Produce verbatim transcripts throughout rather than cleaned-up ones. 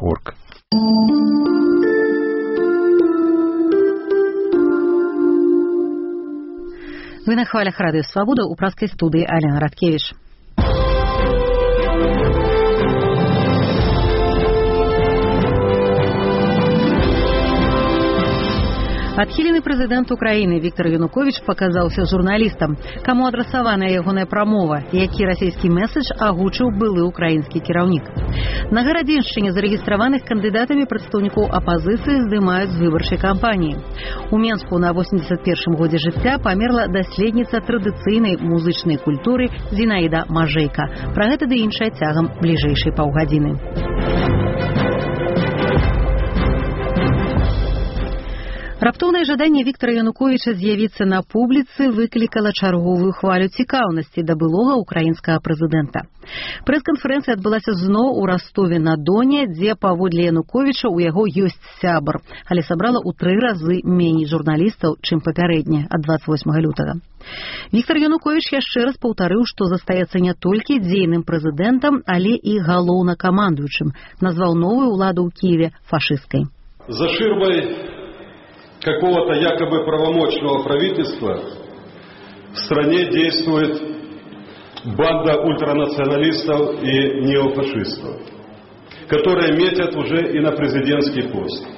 орг. Вы на хвалях Радио Свобода, у праской студии Алена Радкевич. Адхілены прэзідэнт Украіны Віктор Януковіч паказаўся журналістам, каму адрасаваная ягоная прамова, які расійскі месседж агучыў былы ўкраінскі кіраўнік. На Гарадзеншчыне зарэгістраваных кандыдатамі прадстаўнікоў апазіцыі здымаюць з выбарчай кампаніі. У Менску на восемьдесят першым годзе жыцця памерла даследніца традыцыйнай музычнай культуры Зінаіда Мажэйка. Пра гэта ды іншае цягам бліжэйшай паўгадзіны. Раптоўнае жаданне Віктора Януковіча з'явіцца на публіцы выклікала чарговую хвалю цікаўнасці да былога украінскага прэзідэнта. Прэс-канферэнцыя адбылася зноў у Ростове-на-Доне, дзе паводле Януковіча ў яго ёсць сябар, але сабрала ў тры разы меней журналістаў, чым папярэдне ад двадцать восьмага лютага. Віктор Януковіч яшчэ раз паўтарыў, што застаецца не толькі дзейным прэзідэнтам, але і галоўнакамандуючым. Назваў новую ўладу ў Кіеве фашысцкай. За ширмой какого-то якобы правомочного правительства в стране действует банда ультранационалистов и неофашистов, которые метят уже и на президентский пост.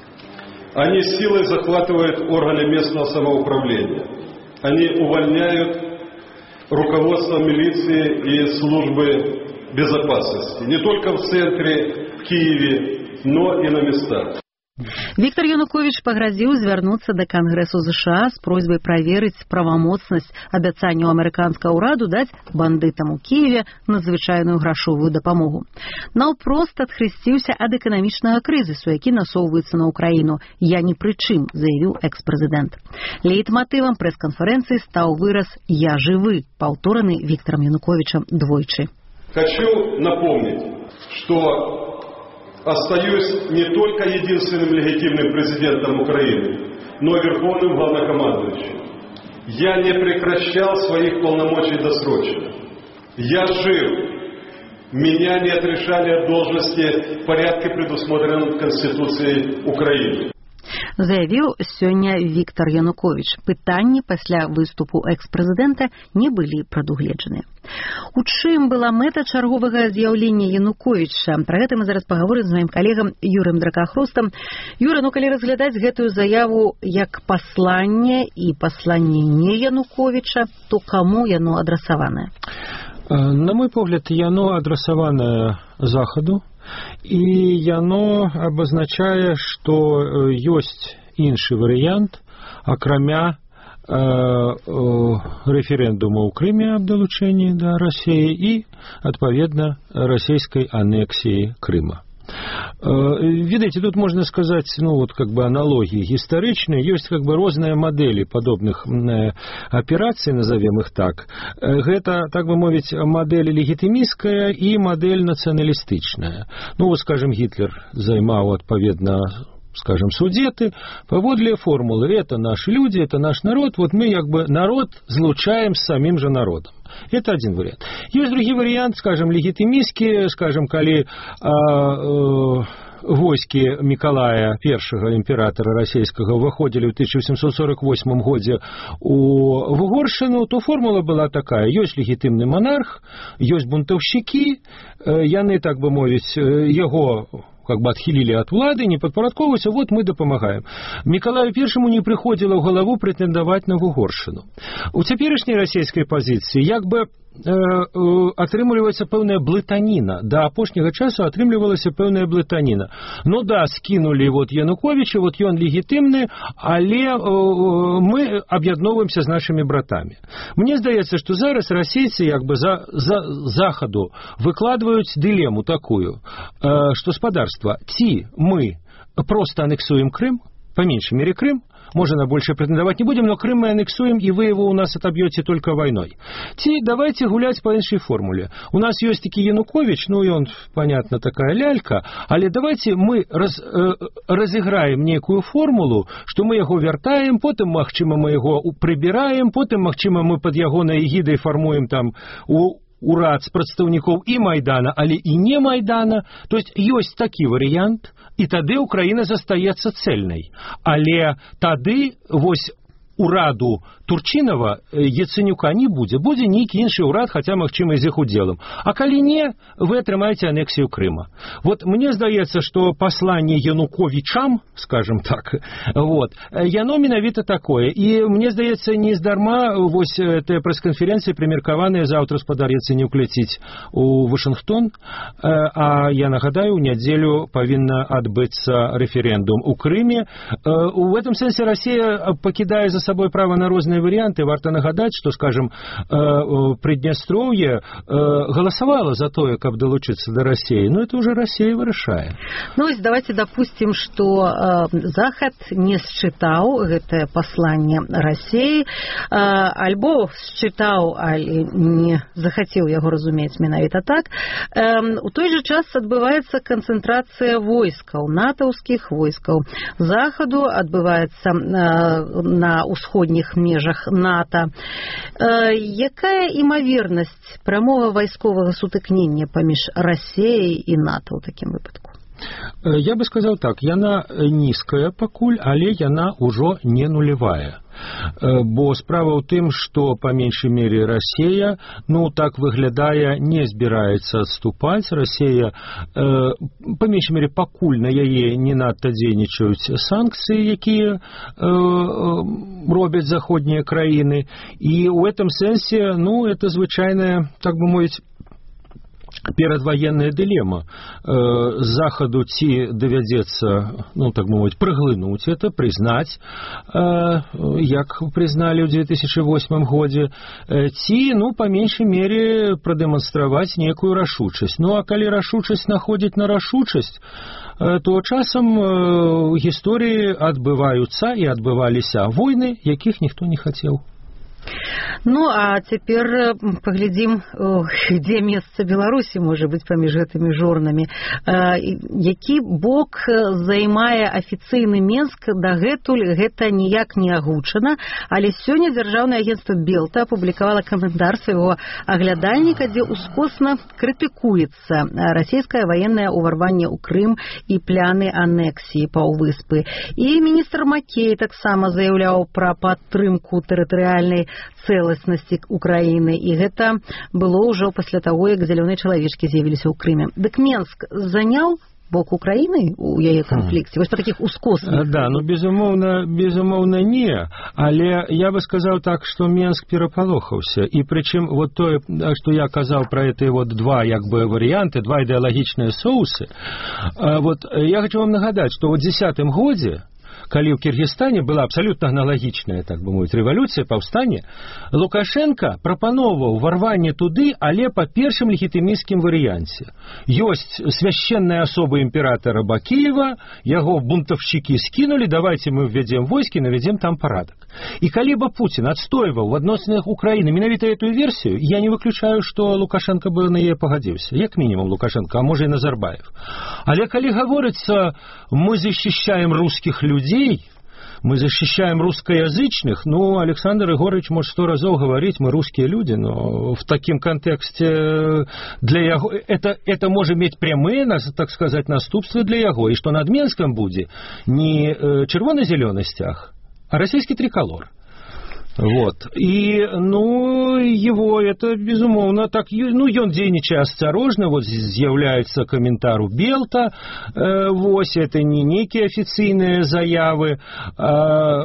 Они силой захватывают органы местного самоуправления. Они увольняют руководство милиции и службы безопасности. Не только в центре, в Киеве, но и на местах. Віктор Януковіч пагрозіў звярнуцца да Кангрэсу ЗША з просьбай праверыць правамоцнасць абяцанняў амерыканскага ўраду даць бандытам у Кіеве надзвычайную грашовую дапамогу. Наўпрост адхрысціўся ад эканамічнага крызісу, які насоўваецца на Украіну. «Я ні пры чым», заявіў экс-прэзідэнт. Лейтматывам прэс-канферэнцыі стаў выраз «Я жывы», паўтораны Вікторам Януковічам двойчы. Хочу напомнить, что остаюсь не только единственным легитимным президентом Украины, но и верховным главнокомандующим. Я не прекращал своих полномочий досрочно. Я жив. Меня не отрешали от должности в порядке, предусмотренном Конституцией Украины. Заявіў сёння Віктор Януковіч. Пытанні пасля выступу экс-прэзідэнта не былі прадугледжаныя. У чым была мэта чарговага з'яўлення Януковіча? Пра гэта мы зараз пагаворым з маім калегам Юрым Дракахростам. Юра, ну калі разглядаць гэтую заяву як пасланне і пасланне не Януковіча, то каму яно адрасаванае? На мой погляд, яно адрасаванае Захаду. І яно абазначае, што ёсць іншы варыянт, акрамя э, э, рэферэндума ў Крыме аб далучэнні да Расіі і, адпаведна, расійскай анексіі Крыма. Видите, тут можно сказать, ну вот как бы аналогии историчные, есть как бы разные модели подобных операций, назовем их так. Это, так бы мовить, модель легитимистская и модель националистичная. Ну вот, скажем, Гитлер займал отповедно, скажем, судеты, поводле формулы «это наши люди, это наш народ», вот мы как бы народ злучаем с самим же народом. Это один вариант. Есть другой вариант, скажем, легитимистский, скажем, коли э, э, войски Миколая Першага, императора российского, выходили в тысяча восемьсот сорок восьмом году у, в Угоршину, то формула была такая. Есть легитимный монарх, есть бунтовщики, э, яны, так бы мовить, его как бы отхилили от улады, не подпарадковываются, вот мы допомагаем. Миколаю Першаму не приходило в голову претендовать на Угоршину. У цяперашняй расійскай пазіцыі як бы э, э, атрымліваецца пэўная блытаніна. Да апошняга часу атрымлівалася пэўная блытаніна. Ну да, скинули вот Януковича, вот ён легітымны, але э, мы аб'ядноўваемся з нашими братами. Мне здаецца, што зараз расійцы як бы за, за захаду выкладваюць дылему такую, э, што спадарства, ці мы просто аннексуем Крым, по меньшей мере Крым, можно на больше претендовать не будем, но Крым мы аннексуем, и вы его у нас отобьете только войной. Ти, давайте гулять по иншей формуле. У нас есть таки Янукович, ну и он, понятно, такая лялька, але давайте мы раз, э, разыграем некую формулу, что мы его вертаем, потом, магчыма, мы его прибираем, потом, магчыма, мы под ягонай эгидай формуем там у урад з прадстаўнікоў і Майдана, але і не Майдана. То есть ёсць такі варыянт, і тады Украіна застаецца цэльнай. Але тады вось ураду Турчинова Яценюка не будзе. Будзе нейкі іншы ўрад, хаця, магчыма, з іх удзелам. А калі не, вы атрымаеце анексію Крыма. Вот мне здаецца, што пасланне Януковічам, скажем так, вот, яно менавіта такое. І мне здаецца, не здарма вось тая прэс-канферэнцыя прымеркаваная заўтра спадар Яценюк ляціць у Вашынгтон, а я нагадаю, у нядзелю павінна адбыцца рэферэндум у Крыме. У этом сэнсе Расія пакідае за собой право на розныя варианты. Варто нагадать, что, скажем, Приднестровье голосовало за то, как долучиться до России, но это уже Россия вырашае. Ну, давайте допустим, что Захад не считал это послание России, альбо считал, али не захотел его разуметь менавіта так. У той же час отбывается концентрация войскаў, натаўских войскаў. Захаду отбывается на усходніх межах НАТО. Якая імавернасць прамога вайсковага сутыкнення паміж Расіяй і НАТО ў такім выпадку? Я бы сказал так, яна нізкая пакуль, але яна ўжо не нулевая. Бо справа ў тым, што па меншай мере Расія, ну так выглядае, не збіраецца адступаць. Расія, па меншай мере, пакуль на яе не надта дзейнічаюць санкцыі, якія робяць заходнія краіны. І ў этом сэнсе, ну, это звычайная, так бы мовіць, перадваенная дилемма. Захаду ці давядзецца, ну, так мовіць, праглынуць это, прызнаць, як прызналі ў две тысячи восьмым годзе, ці, ну, па меншай мере прадэманстраваць некую рашучасць. Ну, а калі рашучасць находзіць на рашучасць, то часам у гісторыі адбываюцца і адбываліся войны, якіх ніхто не хацеў. Ну, а цяпер паглядзім, дзе месца Беларусі можа быць паміж гэтымі жорнамі. Які бок займае афіцыйны Менск, дагэтуль гэта ніяк не агучана, але сёння дзяржаўнае агенцтва Белта апублікавала каментар свайго аглядальніка, дзе ўскосна крытыкуецца расійскае ваеннае ўварванне ў Крым і пляны анексіі паўвыспы. І міністр Макей таксама заяўляў пра падтрымку тэрытарыяльнай цэласнасці Украіны, і гэта было ўжо пасля таго, як зялёныя чалавечкі з'явіліся ў Крыме. Дык Менск заняў бок Украіны у яе канфлікце? Вось па такіх ускосных. Да, ну, безумоўна, безумоўна не, але я бы сказаў так, што Менск перапалохаўся, і прычым вот тое, што я казаў пра гэтыя вот два, як бы, варыянты, два ідэалагічныя соусы, вот я хочу вам нагадаць, што ў дзесятым годзе, калі ў Кіргізстане была абсалютна аналагічная, так бы мовіць, рэвалюцыя, паўстанне, Лукашенко прапаноўваў варванне туды, але па першым легітымісцкім варыянце. Ёсць священная асоба імператора Бакіева, яго бунтовщики скинули, давайте мы введем войски, наведем там парадок. І калі бы Путин адстойваў в адносінах Украины менавіта эту версию, я не выключаю, што Лукашенко бы на яе пагадзіўся. Як мінімум Лукашенко, а можа і Назарбаев. Але калі гаворыцца, мы защищаем русских людей, мы защищаем русскоязычных, ну, Александр Егорович может сто разов говорить, мы русские люди, но в таким контексте для яго, это, это может иметь прямые, так сказать, наступства для яго, и что над Менском будет не червоно-зеленый стяг, а российский триколор. Вот. И, ну, его это, безумоўно, так, ну, ён дзейнічае асцярожна, вот з'яўляецца каментар у Белта, э, вось, это не некие афіцыйныя заявы. А,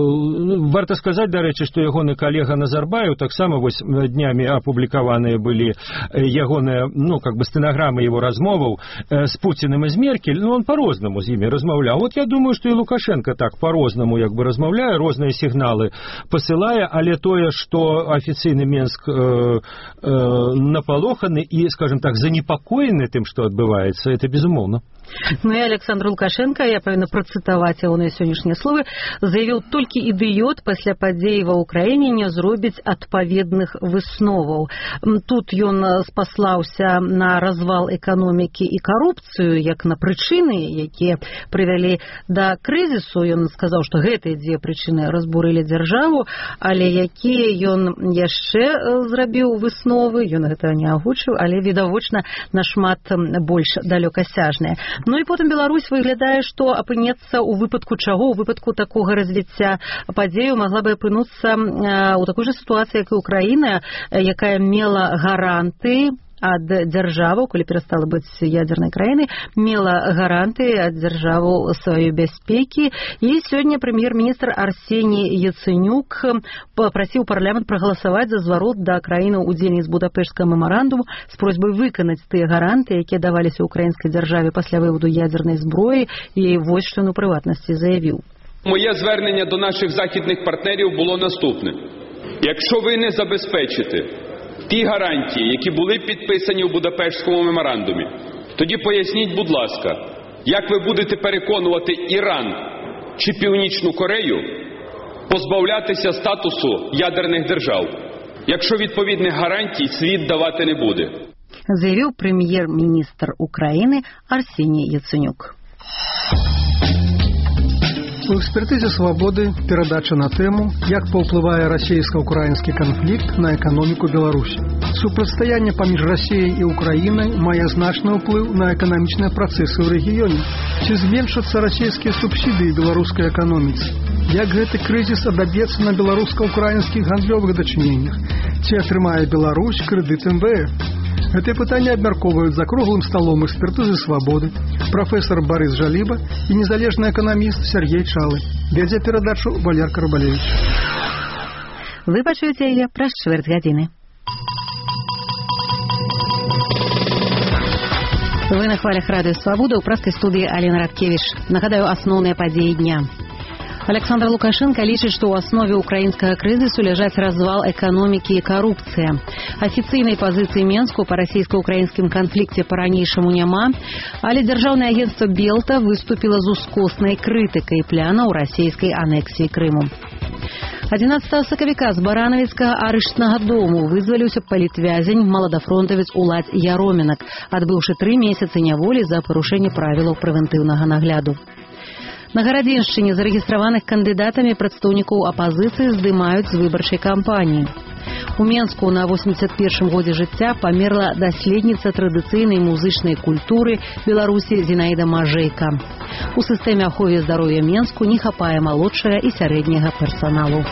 э, варта сказаць, дарэчы, што ягоны калега Назарбаев, таксама, вось, днямі апублікаваныя былі ягоныя, ну, как бы, стэнаграмы его размоваў э, с Путиным и с Меркель, ну, он по-рознаму з імі размаўляў. Вот я думаю, што і Лукашенко так по-рознаму, як бы, размаўляе, розныя сігналы посылае, але тое, што афіцыйны Менск э, э, напалоханы і, скажем так, занепакоены тым, што адбываецца, это безумоўна. Ну и Александр Лукашенко, я павінна працытаваць яго на сённяшнія словы, заявіў, толькі ідыёт пасля падзей ва ўкраіне не зробіць адпаведных высноваў. Тут ён спаслаўся на развал эканомікі і карупцыю, як на прычыны, якія прывялі да крызісу. Ён сказаў, што гэтыя дзве прычыны разбурылі дзяржаву, але якія ён яшчэ зрабіў высновы, ён гэта не агучыў, але відавочна нашмат больш далёкасяжныя. Ну і потым Беларусь выглядае, што апынецца ў выпадку чаго, у выпадку такога развіцця падзею магла бы апынуцца ў такой жа сітуацыі, як і Украіна, якая мела гаранты ад дзяржавы, калі перастала быць ядзернай краінай, мела гаранты ад дзяржавы сваёй бяспекі. І сёння прэм'ер-міністр Арсеній Яценюк папрасіў парламент прагаласаваць за зварот да краінаў-удзельніц Будапешцкага мемарандуму з просьбай выканаць тыя гаранты, якія даваліся ўкраінскай дзяржаве пасля выводу ядзернай зброі, і вось што на прыватнасці заявіў. Моє звернення до наших західних партнерів було наступне. Якщо ви не забезпечите ті гарантії, які були підписані у Будапештському меморандумі, тоді поясніть, будь ласка, як ви будете переконувати Іран чи Північну Корею позбавлятися статусу ядерних держав, якщо відповідних гарантій світ давати не буде. Заявив прем'єр-міністр України Арсеній Яценюк. У экспертызе «Свободы» перадача на тему, як паўплывае расійска-украінскі канфлікт на эканоміку Беларусі. Супрацьстаянне паміж Расіяй і Украінай мае значны ўплыў на эканамічныя працэсы ў рэгіёне. Ці зменшацца расійскія субсідыі беларускай эканоміцы? Як гэты крызіс адаб'ецца на беларуска-украінскіх гандлёвых дачыненнях? Ці атрымае Беларусь крэдыт эм вэ эф? Гэтыя пытанні абмяркоўваюць за круглым сталом экспертызы «Свободы» прафесор Борис Жаліба і незалежны эканаміст Сергей Чалы. Вядзе перадачу Валер Карбалевич. Вы пачуеце яе праз чвэрць гадзіны. Вы на хвалях радыё «Свобода», ў праскай студыі Алена Радкевіч. Нагадаю асноўныя падзеі дня. Александр Лукашенко лічыць, што ў аснове украінскага крызісу ляжаць развал эканомікі і карупцыя. Афіцыйнай пазіцыі Менску па расійска-украінскім канфлікце па-ранейшаму няма, але дзяржаўнае агенцтва Белта выступіла з ускоснай крытыкай планаў расійскай анексіі Крыму. адзінаццатага сакавіка з баранавіцкага арыштнага дому вызваліўся палітвязень маладафронтавец Уладзь Яромінак, адбыўшы тры месяцы няволі за парушэнне правілаў прэвентыўнага нагляду. На Гарадзеншчыне зарэгістраваных кандыдатамі прадстаўнікоў апазіцыі здымаюць з выбарчай кампаніі. У Менску на восемьдесят першым годзе жыцця памерла даследніца традыцыйнай музычнай культуры Беларусі Зінаіда Мажэйка. У сістэме аховы здароўя Менску не хапае малодшага і сярэдняга персаналу.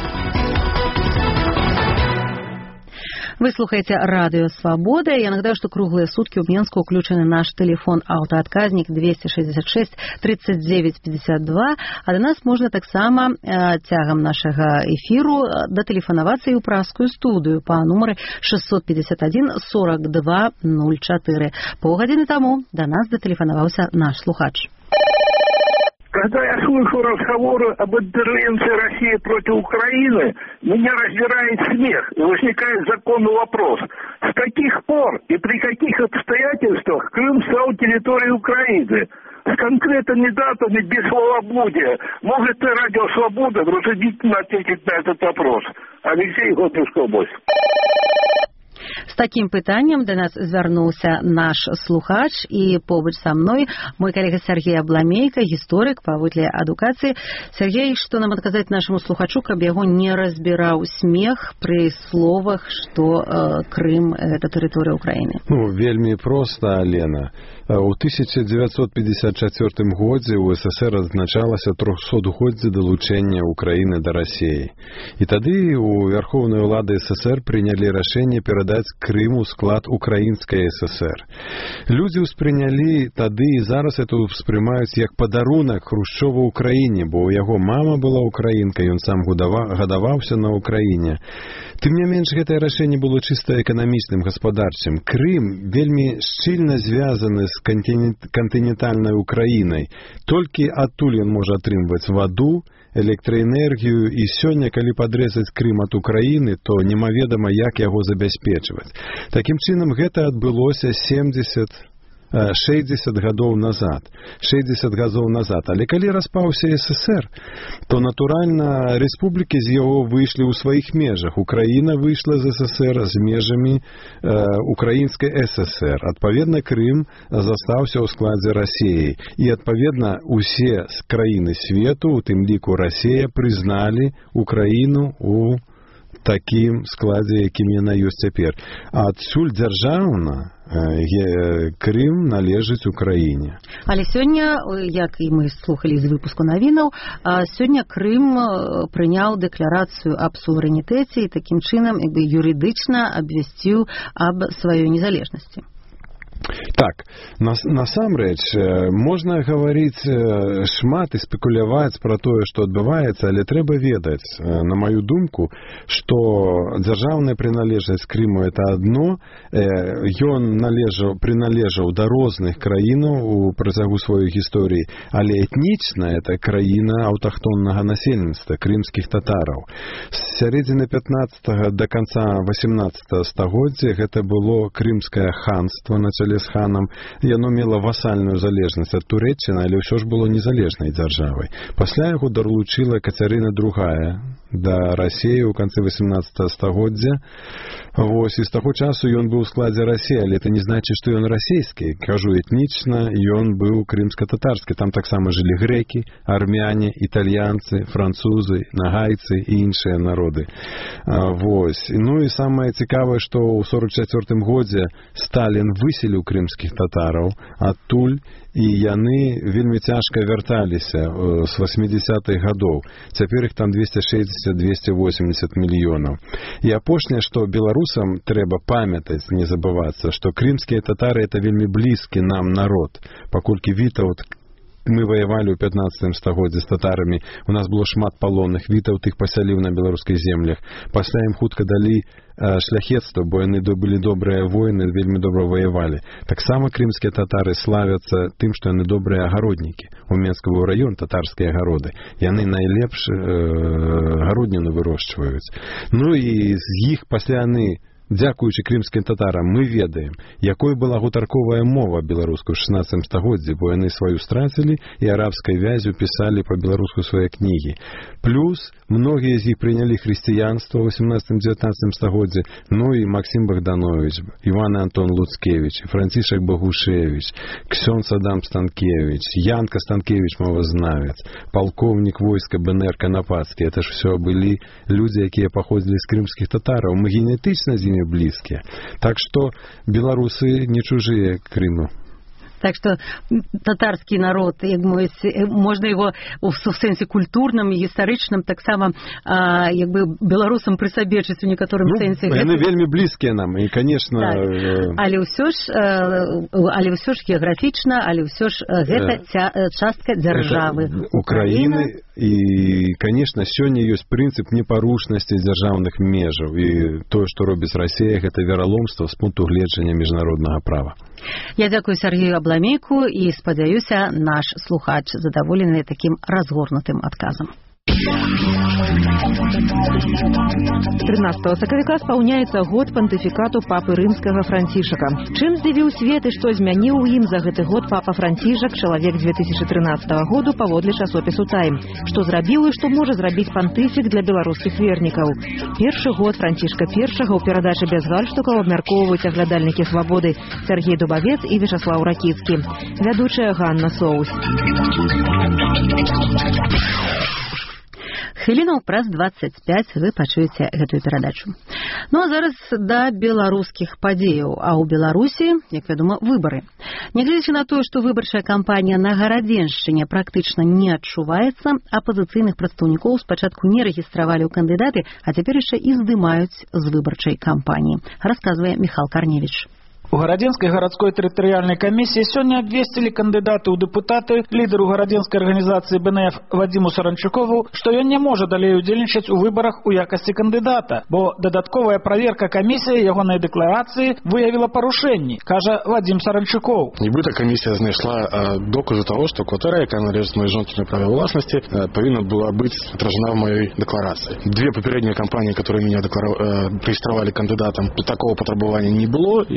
Вы слухаете радио «Свобода». Я нагадаю, что круглые сутки у Менска уключены наш телефон автоотказник двести шестьдесят шесть тридцать девять пятьдесят два. А до нас можно так само э, тягом нашего эфиру дотелефоноваться и у праскую студию по номеру шестьсот пятьдесят один сорок два ноль четыре. Полгодины тому до нас дотелефоновался наш слухач. Когда я слышу разговоры об интервенции России против Украины, меня раздирает смех, и возникает законный вопрос. С каких пор и при каких обстоятельствах Крым стал территорией Украины? С конкретными датами, без словоблудия. Может ли радио «Свобода» вразумительно ответить на этот вопрос? Алексей, Гомельская область. З такім пытаннем да нас звярнуўся наш слухач, і побач са мной мой калега Сергей Абламейка, гісторык паводле адукацыі. Сергей, што нам адказаць нашаму слухачу, каб яго не разбіраў смех пры словах, што э, Крым — гэта тэрыторыя Украіны? Ну, вельмі проста, Алена. У тысяча девятьсот пятьдесят четвёртым годзе у СССР адзначалася трохсотгоддзе далучэння Украіны да Расіі. І тады у Верховнай улады СССР прынялі рашэнне перадаць Крым у склад Украінскай ССР. Людзі ўспрынялі тады і зараз это ўспрымаюць як падарунак Хрушчова Украіне, бо ў яго мама была украінка, ён сам гадаваўся на Украіне. Тым не менш, гэтае рашэнне было чыста эканамічным, гаспадарчым. Крым вельмі шчыльна звязаны з кантынентальнай Украінай. Толькі адтуль ён можа атрымваць ваду, электраэнергію, і сёння, калі падрэзаць Крым ад Украіны, то немаведама, як яго забяспечваць. Такім чынам, гэта адбылося семьдесят шэсцьдзесят гадоў назад. шэсцьдзесят гадоў назад. Але калі распаўся СССР, то, натуральна, рэспублікі з яго выйшлі ў сваіх межах. Украіна выйшла з СССР з межамі э, Украінскай ССР. Адпаведна, Крым застаўся ў складзе Расіі. І, адпаведна, усе краіны свету, у тым ліку Расія, прызналі Украіну у такім складзе, якім яна ёсць цяпер. Адсюль дзяржаўна Крым належыць Украіне. Але сёння, як і мы слухалі з выпуску навінаў, сёння Крым прыняў дэкларацыю аб суверэнітэце і такім чынам як бы юрыдычна абвясціў аб сваёй незалежнасці. Так, нас, насамрэч, можна гаварыць шмат і спекуляваць пра тое, што адбываецца, але трэба ведаць, на маю думку, што дзяржаўная прыналежнасць Крыму – это адно, ён належаў, прыналежаў да розных краінаў у працягу сваёй гісторыі, але этнічна это краіна аўтахтоннага насельніцтва, крымскіх татараў. З сярэдзіны пятнаццатага да канца васемнаццатага стагоддзя гэта было крымскае ханства на чале з ханам. Яно мела васальную залежнасць ад Турэччыны, але ўсё ж было незалежнай дзяржавай. Пасля яго далучыла Кацярына другая да Расіі ў канцы васемнаццатага стагоддзя. Вось, і з таго часу ён быў у складзе Расіі, але это не значыць, што ён расійскі. Кажу, этнічна ён быў крымска-татарскі. Там таксама жылі грэкі, армяне, італьянцы, французы, нагайцы і іншыя народы. Вось. Ну і самае цікавае, што ў сорок чацвёртым годзе Сталін выселіў крымскіх татараў адтуль, і яны вельмі цяжка вярталіся з васьмідзесятых гадоў. Цяпер іх там двесце шэсцьдзесят - двесце восемьдесят мільёнаў. І апошняе, што беларусам трэба памятаць, не забывацца, што крымскія татары – это вельмі блізкі нам народ. Паколькі Вітаўт, мы воевали ў пятнаццатым стагоддзі з татарамі, у нас было шмат палонных, Вітаўт іх пасяліў на беларускіх землях. Пасля ім хутка далі шляхецтва, бо яны былі добрыя воіны, вельмі добра воевалі. Таксама крымскія татары славяцца тым, што яны добрыя агароднікі. У Менску быў раён татарскія агароды. Яны найлепш э, гародніну вырошчваюць. Ну і з іх пасля яны, дзякуючы крымскім татарам, мы ведаем, якой была гутарковая мова беларуская ў шаснаццатым стагоддзі, бо яны сваю страцілі і арабскай вязю пісалі па-беларуску свае кнігі. Плюс многія з іх прынялі хрысціянства ў васемнаццатым - дзевятнаццатым стагоддзі, ну і Максім Богданович, Іван Антон Луцкевич, Францішак Богушевич, Ксёндз Адам Станкевич, Янка Станкевич, мовазнавец, палкоўнік войска БНР Канапацкі. Это ж все былі людзі, якія паходзілі з крымскіх татараў. Мы генетычна з імі блізкія. Так што беларусы не чужыя Крыму. Так что татарский народ, як мовіць, можна його в сенсі культурним і історичним так само а, якби білорусам присабечыць у некаторым ну, сенсі. Яны гэта... вельмі блізкія нам, і, конечно... Так. Але ўсё ж, але ўсё ж геаграфічна, але ўсё ж гэта ця, частка дзяржавы. Украіны, і, конечно, сёння ёсць прынцып непарушнасці дзяржаўных межаў, і тое, што робіць Расія, гэта вераломства з пункту гледжання міжнароднага права. Я дзякую Сергею Абламейку і спадзяюся, наш слухач задаволены такім разгорнутым адказам. трынаццатага сакавіка спаўняецца год пантыфікату папы рымскага Францішака. Чым здзівіў свет і што змяніў у ім за гэты год папа Францішак, чалавек дзве тысячы трынаццатага году паводле часопісу «Тайм». Што зрабіў і што можа зрабіць пантыфік для беларускіх вернікаў. Першы год Францішка першага ў перадачы без гальштукаў абмяркоўваюць аглядальнікі «Свабоды» Сергей Дубавец і Вячаслаў Ракіцкі. Вядучая Ганна Соус. Хвілінаў праз дваццаць пяць вы пачуеце гэтую перадачу. Ну а зараз да беларускіх падзеяў. А ў Беларусі, як вядома, выбары. Нягледзячы на тое, што выбарчая кампанія на Гарадзеншчыне практычна не адчуваецца, апазіцыйных прадстаўнікоў спачатку не рэгістравалі ў кандыдаты, а цяпер яшчэ і здымаюць з выбарчай кампаніі. Расказвае Міхал Карневіч. У Гарадзенскай гарадской тэрытарыяльнай камісіі сёння абвесцілі кандыдаты ў дэпутаты лідару гарадзенскай арганізацыі бэ эн эф Вадзіму Саранчукову, што ён не можа далей удзельнічаць у выбарах у якасці кандыдата, бо дадатковая праверка камісіі ягонай дэкларацыі выявіла парушэнні, кажа Вадзім Саранчукоў. Нібыта камісія знайшла доказы таго, што кватэра, якая належыць моей жонкі на праве ўласнасці, павінна была быць отражена в моей декларации. Две попередние компании, которые меня регистрировали кандидатом, такого потребования не было, и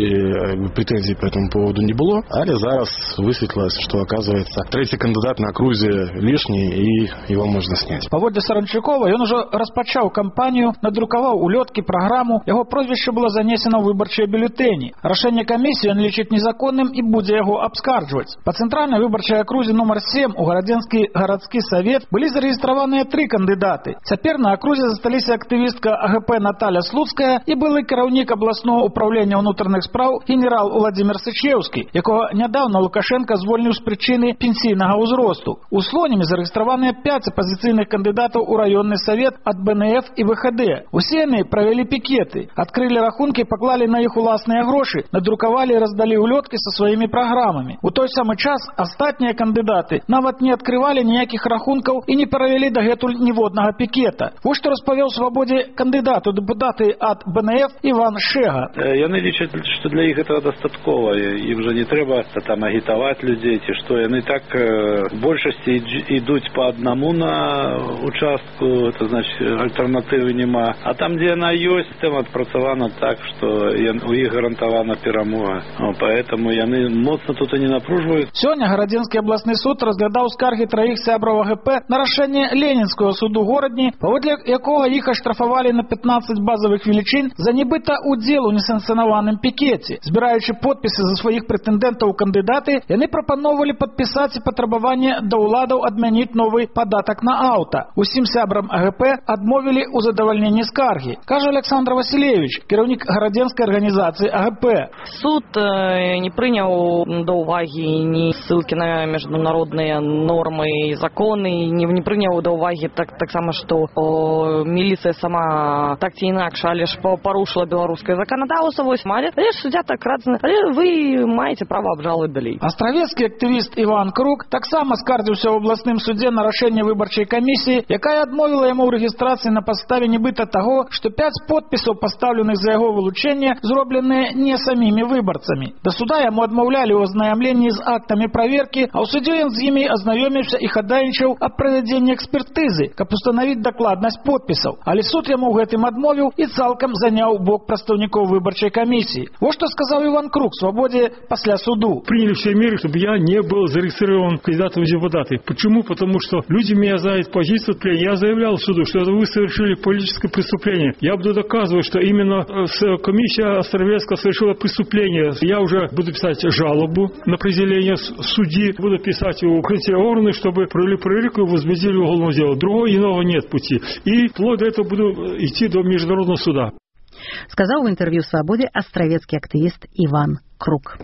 претензий по этому поводу не было, але зараз высветлилось, что, оказывается, третий кандидат на окрузе лишний, и его можно снять. Паводле Саранчукова, ён ужо распачаў кампанію, надрукаваў улёткі, праграму, яго прозвішча было занесена ў выбарчыя бюлетэні. Рашэнне камісіі ён лічыць незаконным і будзе яго абскарджваць. Па цэнтральнай выбарчай акрузе нумар сем у гарадзенскі гарадскі савет былі зарэгістраваныя тры кандыдаты. Цяпер на акрузе засталіся актывістка А Гэ Пэ Наталя Слуцкая і былы кіраўнік абласнога ўпраўлення ўнутраных спраў генерал Уладзімір Сычеўскі, якога нядаўна Лукашенка звольніў з прычыны пенсійнага ўзросту. У Слонімі зарэгістраваныя пяць апазіцыйных кандыдатаў у раённы савет ад Бэ Эн Эф і Вэ Ха Дэ. Усе яны правялі пікеты, адкрылі рахункі, паклалі на іх уласныя грошы, надрукавалі і раздалі улёткі са сваімі праграмамі. У той самы час астатнія кандыдаты нават не адкрывалі ніякіх рахункаў і не правялі дагэтуль ніводнага пікета. Вось што распавёў Свабодзе кандыдат у дэпутаты ад Бэ Эн Эф Іван Шэга. Яны лічаць, што для іх этого дастаткова. Ім жа не трэба там агітаваць людзей, ці што яны так в большасці ідуць по одному на участку, это значит альтэрнатывы няма. А там, дзе яна ёсць, там адпрацавана так, што у іх гарантавана перамога. Поэтому яны моцна тут і не напружваюць. Сёння гарадзенскі абласны суд разглядаў скаргі траіх сябраў А Гэ Пэ на рашэнне Ленінскага суду горадні, паводле якога іх аштрафавалі на пятнаццаць базавых велічынь за нібыта удзел у несанкцыянаваным пікеце. Збіраючы подпісы за сваіх прэтэндэнтаў у кандыдаты, яны прапаноўвалі падпісаць і патрабаванне да ўладаў адмяніць новы падатак на аўта. Усім сябрам А Гэ Пэ адмовілі ў задавальненні скаргі. Кажа Александр Васильевич, кіраўнік гарадзенскай арганізацыі А Гэ Пэ. Суд не прыняў да ўвагі ні ссылкі на міжнародныя нормы і законы, не, не прыняў да ўвагі так, таксама, што о, міліцыя сама так ці інакш, але ж парушыла беларускае заканадаўства, вось малі, але ж суддзя так радзна, але вы маеце права абжалаваць далей. Астравецкі актывіст Іван Крук таксама скардзіўся ў абласным судзе на рашэнне выбарчай камісіі, якая адмовіла яму ў рэгістрацыі на падставе нібыта таго, што пяць подпісаў, пастаўленых за яго вылучэнне, зробленыя не самімі выбарцамі. Да суда яму адмаўлялі ў азнаямленні з актамі праверкі, а ў судзе ён з імі азнаёміўся і хадайнічаў аб правядзенні экспертызы, каб устанавіць дакладнасць подпісаў. Але суд яму ў гэтым адмовіў і цалкам заняў бок прадстаўнікоў выбарчай камісіі. Вот што сказаў Іван Крук Свободе пасля суду. Приняли все меры, чтобы я не был зарегистрирован кандидатом в депутаты. Почему? Потому что люди меня знают по преступлению. Я заявлял суду, что вы совершили политическое преступление. Я буду доказывать, что именно комиссия Островецкая совершила преступление. Я уже буду писать жалобу на определение судьи, буду писать у укрытия органы, чтобы провели проверку и возбудили уголовное дело. Другого иного нет пути. И вплоть до этого буду идти до международного суда. Сказал в интервью «Свободе» островецкий активист Иван Крук.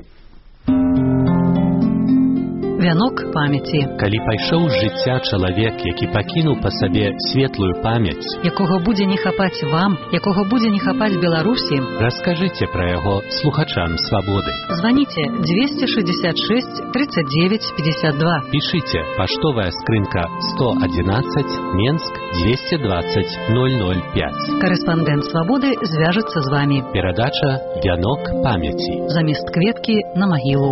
Вянок памяці. Калі пайшоў з жыцця чалавек, які пакінуў па сабе светлую памяць, якога будзе не хапаць вам, якога будзе не хапаць Беларусі, раскажыце пра яго слухачам Свабоды. Звоните двести шестьдесят шесть тридцать девять пятьдесят два. Пишите паштовая скрынка сто одиннадцать, Менск двести двадцать ноль ноль пять. Корреспондент Свободы звяжется с вами. Перадача «Вянок памяці». Замест кветкі на магілу.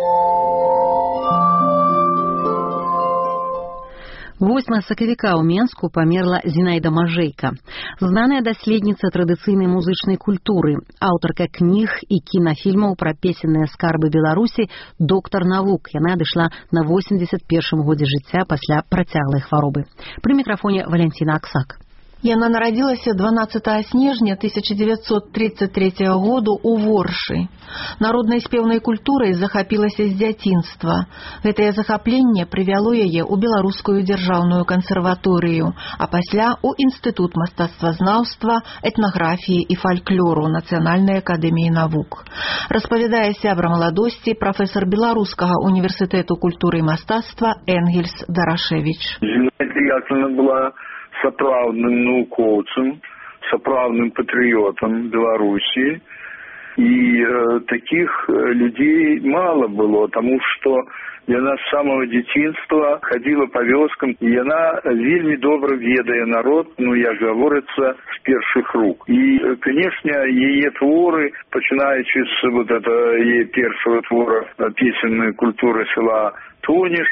восьмага сакавіка ў Менску памерла Зінаіда Мажэйка, знаная даследніца традыцыйнай музычнай культуры, аўтарка кніг і кінафільмаў пра песенныя скарбы Беларусі, доктар навук. Яна адышла на восемьдесят першым годзе жыцця пасля працяглай хваробы. Пры мікрафоне Валянціна Аксак. Яна нарадзілася дванаццатага снежня тысяча девятьсот тридцать третьего году ў Воршы. Народнай спеўнай культурай захапілася з дзяцінства. Гэтае захапленне прывяло яе ў беларускую дзяржаўную кансерваторыю, а пасля ў інстытут мастацтвазнаўства, этнаграфіі і фальклору Нацыянальнай акадэміі навук. Распавядае сябра маладосці прафесар Беларускага універсітэту культуры і мастацтва Энгельс Дарашевіч. Зінаіда была сапраўдным навукоўцам, сапраўдным патрыётам Беларусі. І э, таких людей мало было, тому что яна с самого дзяцінства ходила по вёскам, и яна вельмі добра ведае народ, ну, як гаворыцца, с першых рук. И, конечно, яе творы, пачынаючы с вот это яе першого твора песенной культуры села Тониш,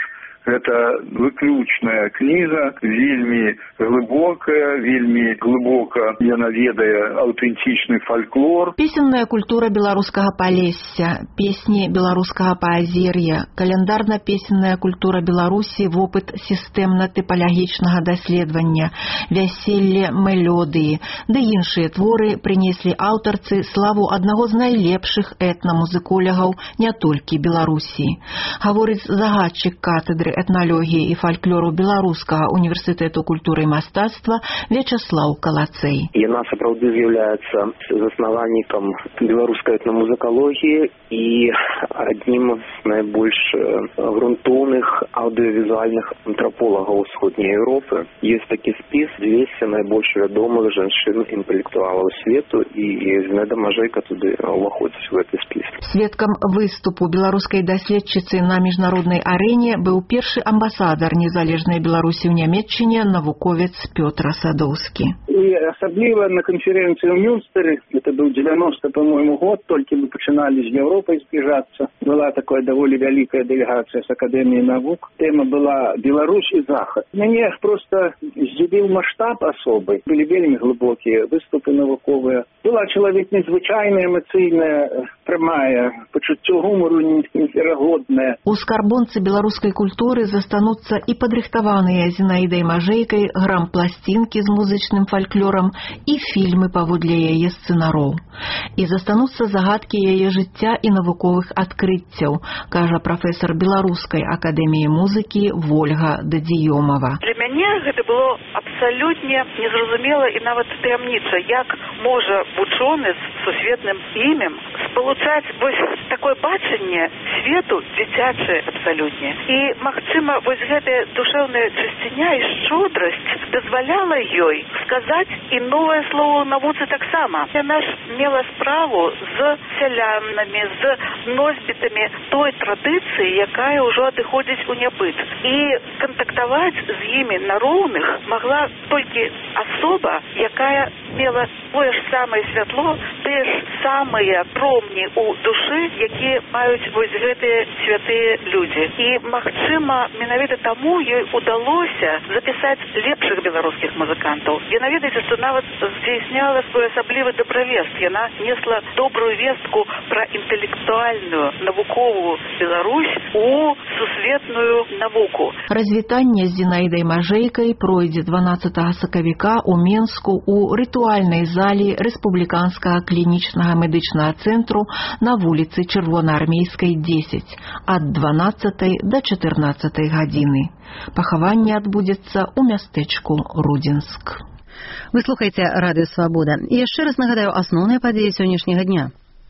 Это выключная книга, вельми глубокая, вельми глубоко яна ведае аўтэнтычны фольклор. Песенная культура беларускага Палесся, песні беларускага паазер'я, каляндарна-песенная культура Беларусі, вопыт сістэмна-тыпалагічнага даследавання, вяселле мелодыі, ды іншыя творы прынеслі аўтарцы славу аднаго з найлепшых этнамузыколягаў не толькі Беларусі. Гаворыць загадчык катедры этналогіі і фальклору Беларускага універсітэту культуры і мастацтва Вячаслаў Калацэй. Яна сапраўды з'яўляецца заснавальнікам беларускай этнамузыкалогіі і аднім з найбольш грунтоўных аўдыёвізуальных антрополагаў усходняй Еўропы. Ёсць такі спіс двесце найбольш вядомых жанчын-інтэлектуалаў свету, і Зінаіда Мажэйка туды ўваходзіць у гэты спіс. Сведкам выступу беларускай даследчыцы на міжнароднай арэне быў першы амбасадар незалежнай Беларусі ў Нямецчыне, навуковец Пётр Садоўскі. І асабліва на канферэнцыі ў Мюнстэры, это быў девяностый, по-моему, год, толькі мы пачыналі з Еўропай збліжацца. Была такая даволі вялікая дэлегацыя з Акадэміі навук. Тэма была «Беларусь і Захад». Мяне просто здзівіў маштаб асобы. Былі вельмі глыбокія выступы навуковыя. Была чалавек незвычайная, эмацыйная, прямая, пачуццё гумару неверагоднае. У скарбонцы беларускай культуры застануцца і падрыхтаваныя Зінаідай Мажэйкай грампласцінкі з музычным фальклорам і фільмы паводле яе сцэнароў. І застануцца загадкі яе жыцця і навуковых адкрыццяў, кажа прафесар Беларускай акадэміі музыкі Вольга Дадзіёмава. Для мяне гэта было абсалютне незразумела і нават таямніца, як можа вучоны з сусветным імем спалучаць вось такое бачанне свету дзіцячае абсалютне. І, магчыма, вось гэтая душэўная чысціня і шчодрасць дазваляла ёй сказаць і новае слово ў навуцы таксама. Яна ж мела справу з сялянамі, з носьбітамі той традыцыі, якая ўжо адыходзіць у нябыт. І кантактаваць з імі на роўных магла толькі асоба, якая мела тое ж самае святло, тыя ж самыя промні ў душы, якія маюць вось гэтыя святыя людзі. І, магчыма, менавіта таму ёй удалося запісаць лепшых беларускіх музыкантаў. Яна, ведаеце, што нават здзейсняла свой асаблівы добравест. Яна несла добрую вестку пра інтэлектуальную навуковую Беларусь у сусветную навуку. Развітанне з Зінаідай Мажэйкай пройдзе дванаццатага сакавіка ў Менску у рытуальнай залі Рэспубліканскага клінічнага медычнага цэнтру на вуліцы Чырвонаармейскай дзесяць ад дванаццатай да чатырнаццатай гадзіны. Пахаванне адбудзецца ў мястэчку Рудзінск. Вы слухаеце Радыё Свабода. І яшчэ раз нагадаю асноўныя падзеі сённяшняга дня.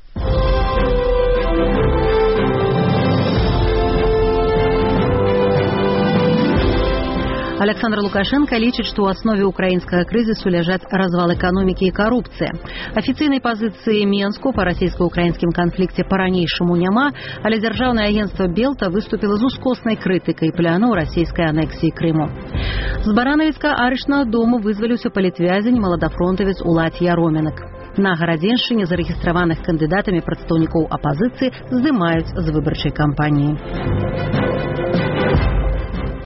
Александр Лукашенко лічыць, што ў аснове украінскага крызісу ляжаць развал эканомікі і карупцыя. Афіцыйнай пазіцыі Менску па расійска-украінскім канфлікце па-ранейшаму няма, але дзяржаўнае агенцтва Белта выступіла з ускоснай крытыкай планаў расійскай анексіі Крыму. З Баранавіцкага арышнага дому вызваліўся палітвязень маладафронтавец Улад Яроменак. На Гарадзеншчыне зарэгістраваных кандыдатамі прадстаўнікоў апазіцыі здымаюць з выбарчай кампаніі.